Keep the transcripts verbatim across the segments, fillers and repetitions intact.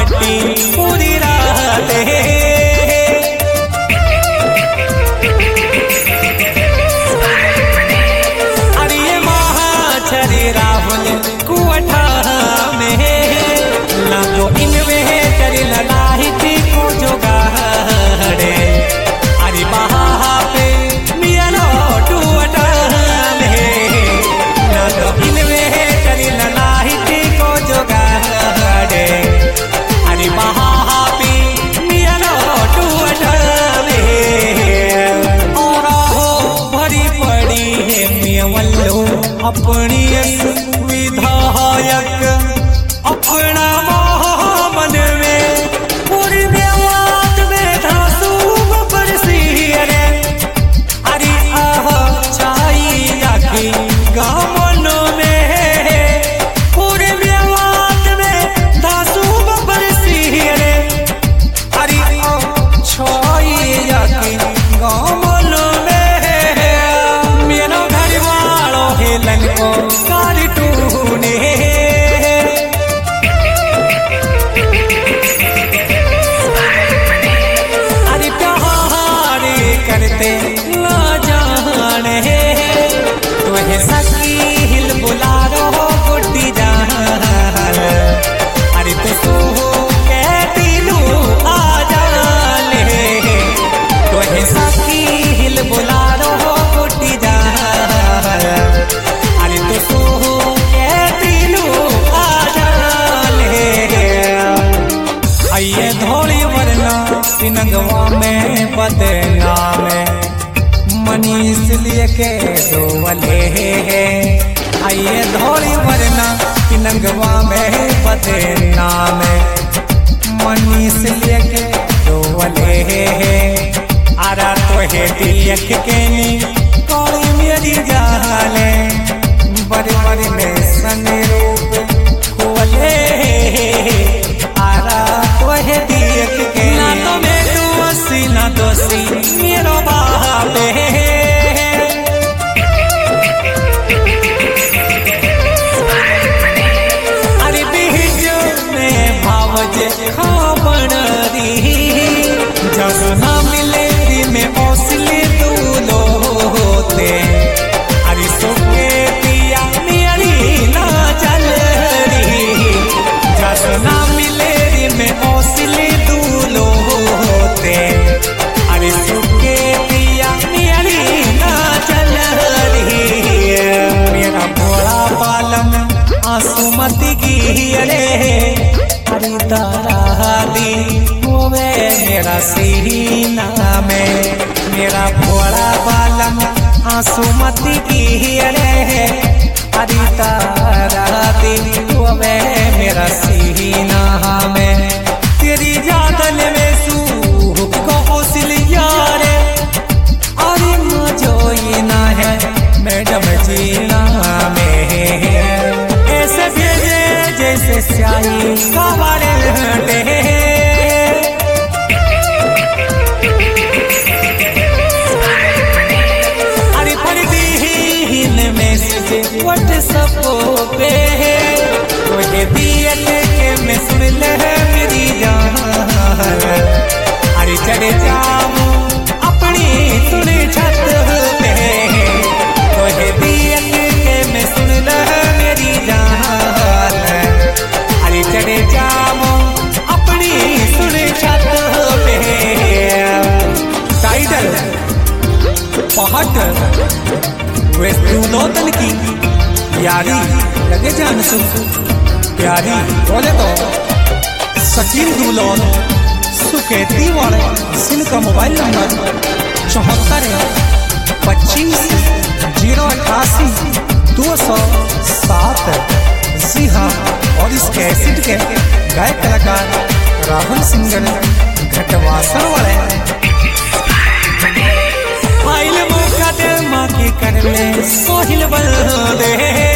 बटी पूरी रात अरे महाचरी राहुल कुवठा में लगो इन्वेटर लगाई थी को जोगाड़े अरे महा पे मियानो टूटा में लगो इन्वेटर लगाई थी को जोगाड़े अरे महा पे मियानो टूटा में और हो भरी पड़ी है मियवल्लो अपनी विधायक अपना मन में पूरी बेवात में धासूम बरसी रे अरे आह छाई जाके गामनों में पूरी बेवात में धासूम बरसी रे अरे आह छाई जाके गामनों में मेरा घर वालों है लनको कार्टून करते ना जाने तुम्हें सकी हिल बुला रहो गुड्डी जान अरे तो सो कहती लू आ जाने तुम्हें सकी हिल बुला रहो गुड्डी जान अरे तो सो कहती लू आ जाने आइए धोली वरना सिनगवा में बदना में मनीष लिए के दोवले है आइए धोली वरना सिनगवा में बदना में मनीष लिए के दोवले है आरा तो है दियक के नी कोई मेरी जाले बड़े बड़े में सने रूप खोले आरा तो है दियक के ना तो मैं ना दोषी मेरो बाप अरे बीजो में भावज खाबन दी जब ना मिले दी में औसले दूलो होते अरे सुखे पिया मेरी ना चल रही जब ना मिले दी में औसले दूलो होते अरे सुखे पिया मेरी ना चल रही मेरा भोला बालम आंसू मत की अरे अरे तारा दी होवे मेरा सीना में मेरा भोला बालम आंसू मत की अरे अरे तारा दी होवे मेरा सीना में तेरी जादन में सूख को हौसलिया रे अरे मजो ये ना है मैडम जीना में ऐसे भेजे जैसे स्याही सवारे लटे अरे फरदी हिन में से व्हाट्सएप पे तुझे दिए के मैं सुन ले मेरी जान अरे चढ़े जाऊं अपनी सुनी छत पे तुझे दिए के मैं सुन ले मेरी जान अरे चढ़े जाऊं अपनी सुनी छत पे टाइटल पहाड़ वेस्टूनोतन की यारी लगे जान सुन प्यारी बोले तो सचिन दुलोन सुकेती वाले जिनका मोबाइल नंबर चौहत्तर पच्चीस जीरो अठासी दो सौ सात जी हाँ और इस कैसेट के गायक कलाकार राहुल सिंगर घटवासन वाले फाइल मुकदमा की कर ले सोहिल बल दे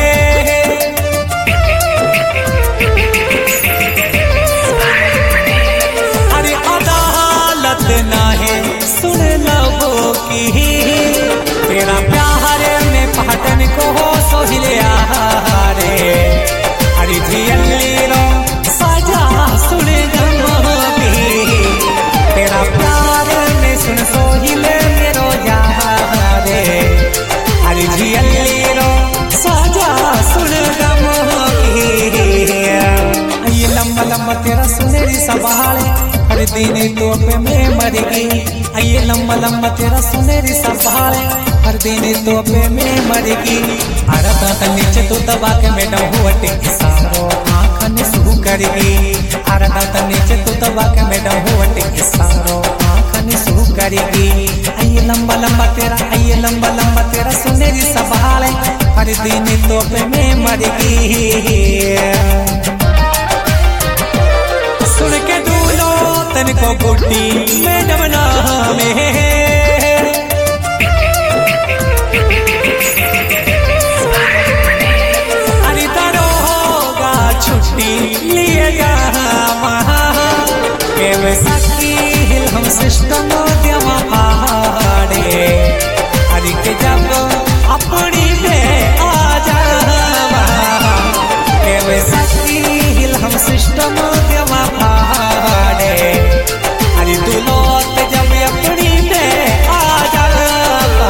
अरे अदालत ना है सुन लो की तेरा प्यार में पहटन को हो सोहिलिया रे अरे जियली रो सजा सुन लम्बा तेरा सुनहरी सवाल हर दिन तो पे मैं मर गई। आइए लम्बा लम्बा तेरा सुनहरी सवाल हर दिन तो पे मैं मर गई। अरे दांत नीचे तो दबा के मैडम हुवटे इशारो आँखन शुरू करेगी। अरे दांत नीचे तो दबा के मैडम हुवटे इशारो आँखन शुरू करेगी। आइए लम्बा लम्बा तेरा आइए लम्बा लम्बा तेरा सुनहरी सवाल हर दिन तो पे मैं मर गई। सुन के दूलो तन को गुड्डी मैडम नाम है। अरे तारो होगा छुट्टी लिए के वैसाखी हिल हम सिस्टम देवा पहाड़े। अरे के जब अपनी में आ जावा के वैसाखी हिल हम सिस्टम देवा पहाड़े। अरे दुलोत जब अपनी में आ जावा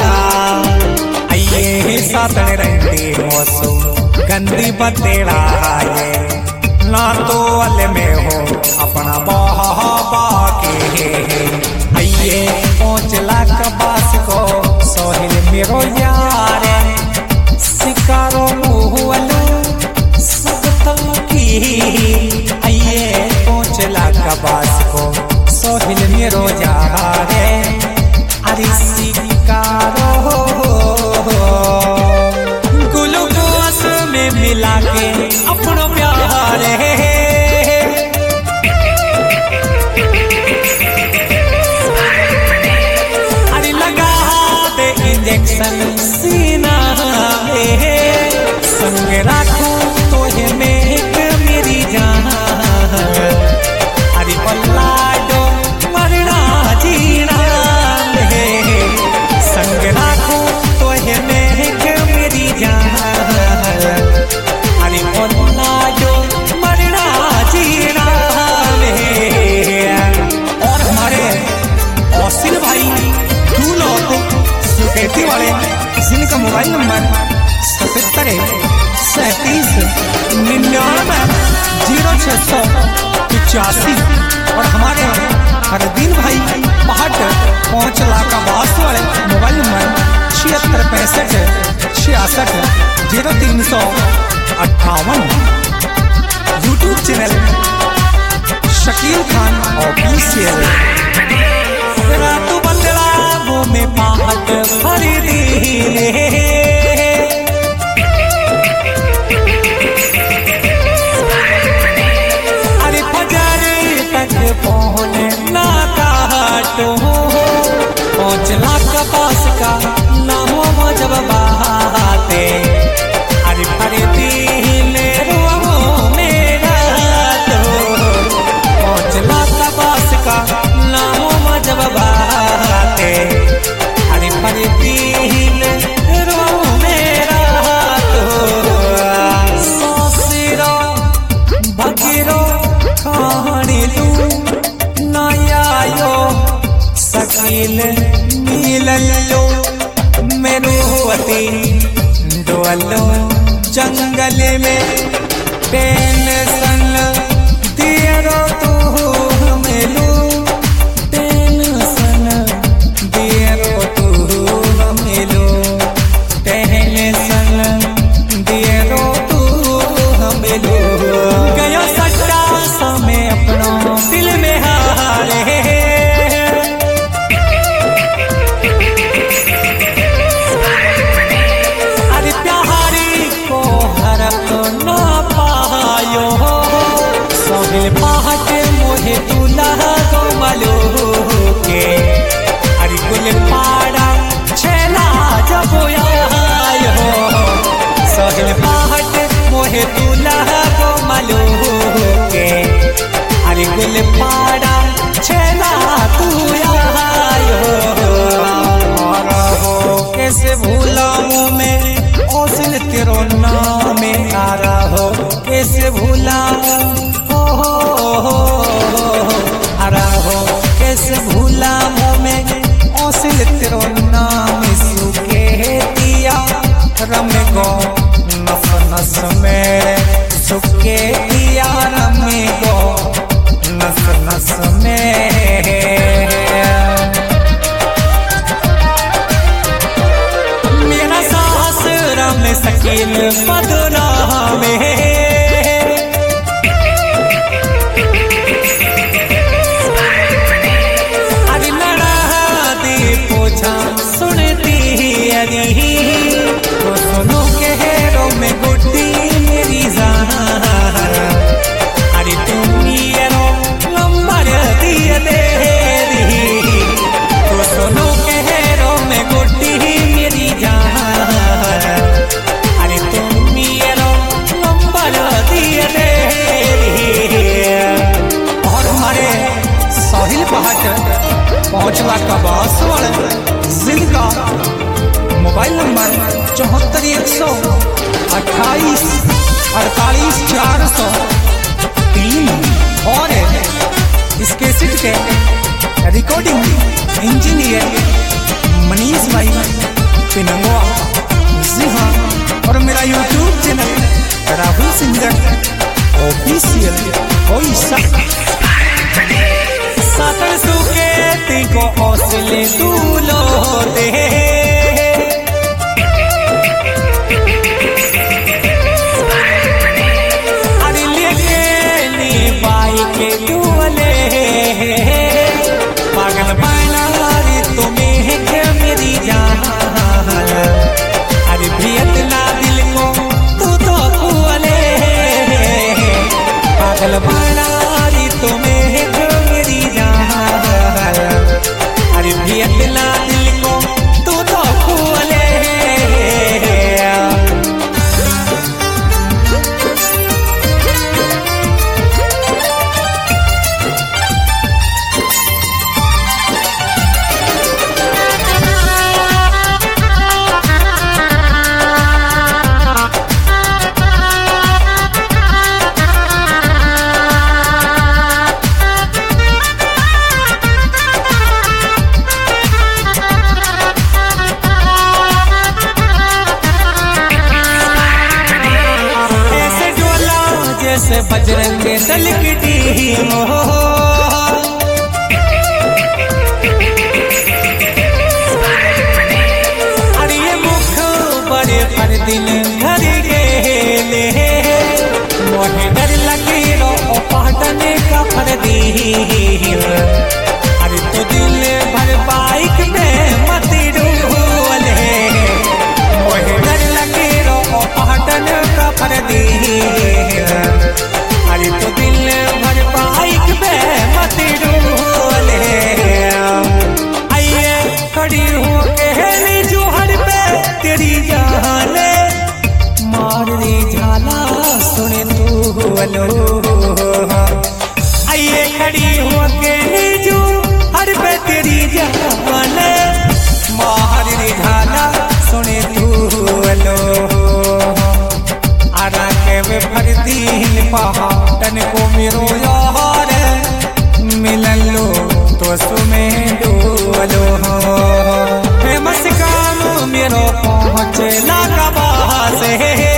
आइए सातन रहती मौसू गंदी बतेड़ा है ना तो अल में हो अपना बहा के। आइए पहुँच लाख बास को सोहिल मेरो यार शिकारो मुहलू सब की। आइए पहुँच लाख बास को सोहिल मेरो यार अरे शिकारो ग्लूकोस में मिला के अपनो प्यार है। अरे लगा दे इंजेक्शन सीना में संग राखूं तो ये मेहक मेरी जान। अरे पल्ला दो मरना जीना में संग राखूं तो ये मेहक मेरी जान। अरे पल्ला दो मरना जीना में। और हमारे औसिल भाई दो लोग सुकेती वाले जिनका मोबाइल नंबर सतहत्तर सैंतीस निन्यानवे जीरो छः सौ पिचासी और हमारे हरदीन भाई पहाट पाँच लाख बास वाले मोबाइल नंबर छिहत्तर पैंसठ छियासठ जीरो तीन सौ अट्ठावन। YouTube channel Shakeel Khan official. रात बदला वो में पहाट खरीदी अरे फजर तक पहुँचने ना काटो पाँच लाख पास का नाम हो जब बाते। अरे खरीदी ले रो मेरा तो पाँच लाख पास का नाम हो जब बाते। अरे खरीदी ले रो मेरा तो सोसिरो भगिरो कहानी लू नयायो सकील मिललो मेरो अति डोलो जंगल में टेंशन दियरो तू हमेलू टेंशन दियरो तू हमेलू टेंशन दियरो तू हमेलू। गयो सट्टा समय अपनो दिल में हारे अरे प्यारी को हरप ना पायो सोहिल पहाट मोहे दूल्हा को मलो के। अरे गुल पाड़ा छेला जब आयो सोहिल पहाट मोहे दूल्हा को मलो के। अरे गुल पाड़ा छेला तू आयो कैसे भूला मुँह में औसिल तेरो नाम आ रहा हो कैसे भूला हो आ रहा हो कैसे भूला मुँह में औसिल तेरो नाम सुखे दिया रम गो नस नस में सुखे दिया रम गो में अरे लड़ा दे पोछा सुनती अरी तो सुनो के हेरो में गुड्डी मेरी जान अरे तुम येरो लंबर दिए दे तो सुनो के हेरो में गुड्डी मेरी जान अरे तुम येरो लंबर दिए दे। और हमारे साहिल पहाड़ पहुंचला का बास वाले जिद का मोबाइल नंबर चौहत्तर एक सौ अट्ठाईस अड़तालीस चार सौ तीन और इस कैसेट के रिकॉर्डिंग इंजीनियर मनीष भाई पिनंगवा। जी हाँ, और मेरा YouTube channel Rahul singer official कोई सातर सुके तिको हौसले दूलो दे पागल बनारी तुम्हें मेरी जान अरे भियतना दिल को तू तो कुले पागल बनारी तुम्हें मेरी जान अरे भियतना दिल को तू तो कुले। से बजरंग दल की टीम हो अरे ये मुख बड़े पर दिन घर गेले मोहे डर लगे रो पहटने का फर दी अरे तो दिल भर बाइक में मत डोले मोहे डर लगे रो पहटने का फर दी अरे तो दिल भर बाइक पे मत डोले आइए खड़ी हो के जोहर पे तेरी जाने मार दे झाला सुने तू अलो आइए खड़ी हो के जोहर पे तेरी जाने मार दे झाला सुने तू अलो आरा के वे फरदीन पहाड़न को मेरो यार मिलन लो तो सुमें डोलो फेमस काम मेरो पहुँचे लागा बासे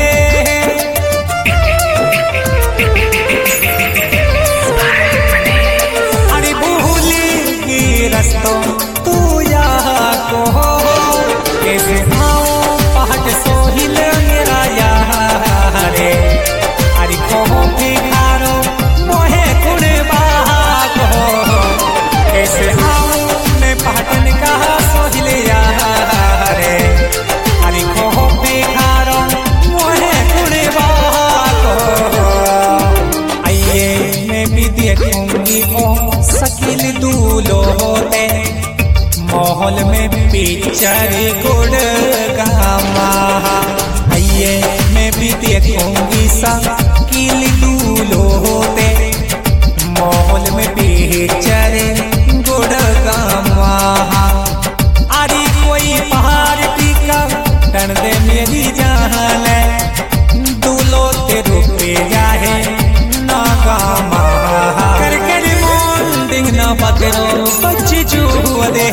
अरे भूली की रस्तों तू यहाँ को कैसे आओ पहाड़ सोहिल मेरा यार अरे कहो भिखारो मोहे कुड़बा को कैसे आओ मैं पहाड़न कहा सोहिल यार अरे कहो भिखारो मोहे कुड़बा को आइए मैं भी देखूंगी ओ शकील दूलो होते माहौल में पिक्चर गुड़ गामा आइए मैं भी देखूंगी शकील दूलो होते माहौल में पिक्चर गुड़ गामा अरे कोई पहाड़ टीका टन दे मेरी जान दूलो ते रुपे जाए ना गामा कर कर मोल्डिंग ना पकड़ो बच्ची चूह दे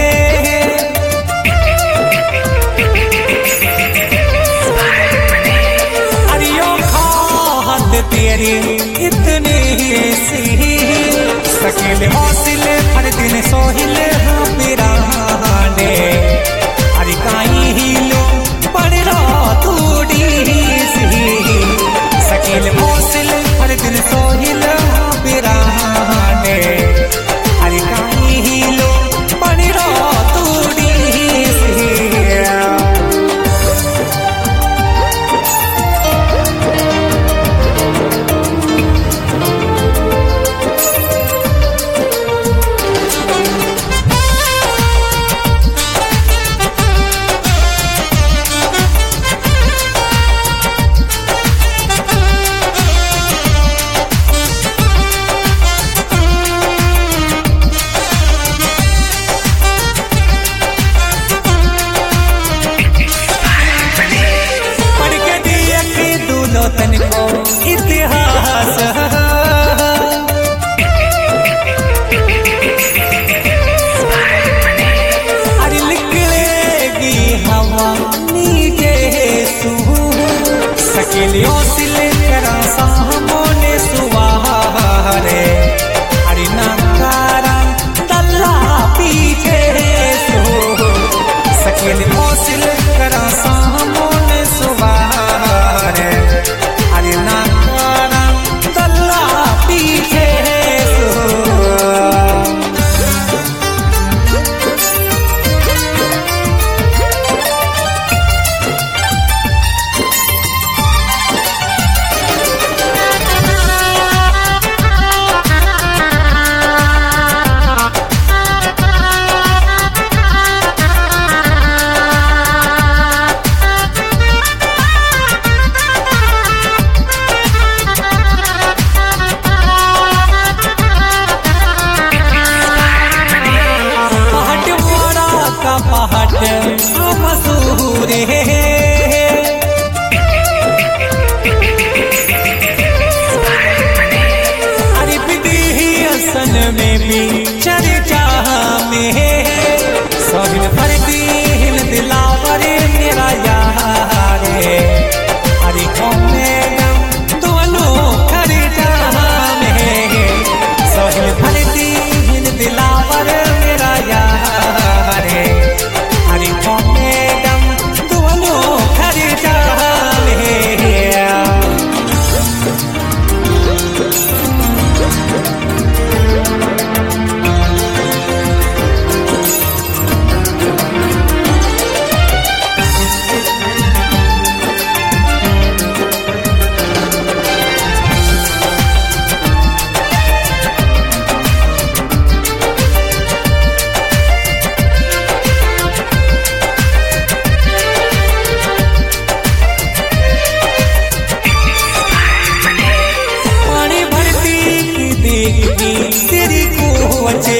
तेरी इतनी सी शकील हौसले हर दिन सोहिल हाँ पिराने अरे काई ही लो पड़ रहा थोड़ी सी सखियों से लेकर सामने सुवारे अरे नकारा दल्ला पीछे सो सखियों से लेकर सामने सुवारे अरे नकारा दल्ला पीछे मसूरे अरे विदेहसन में भी चर्चा में सोहिल पर दिल दिलावर मेरा यार अरे कौने दोनों खर्चा में सोहिल पर दिल दिलावर मेरा यार अरे कौने दोनों खर्चा में तेरी को बचे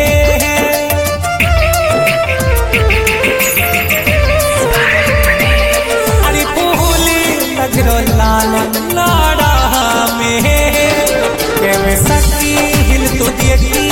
अरे बोले लगरो लाल लाड़ा में सकी हिल तो देखी